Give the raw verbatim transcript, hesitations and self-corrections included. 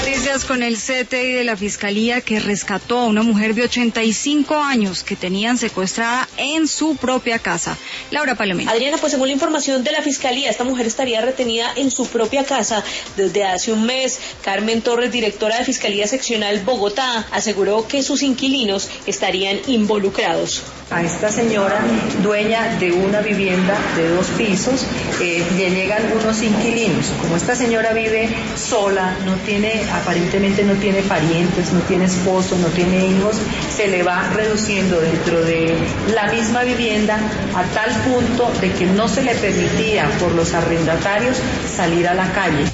Noticias con el C T I de la Fiscalía, que rescató a una mujer de ochenta y cinco años que tenían secuestrada en su propia casa. Laura Palomino. Adriana, pues según la información de la Fiscalía, esta mujer estaría retenida en su propia casa desde hace un mes. Carmen Torres, directora de Fiscalía Seccional Bogotá, aseguró que sus inquilinos estarían involucrados. A esta señora, dueña de una vivienda de dos pisos, eh, le llegan unos inquilinos. Como esta señora vive sola, no tiene, aparentemente no tiene parientes, no tiene esposo, no tiene hijos, se le va reduciendo dentro de la misma vivienda a tal punto de que no se le permitía por los arrendatarios salir a la calle.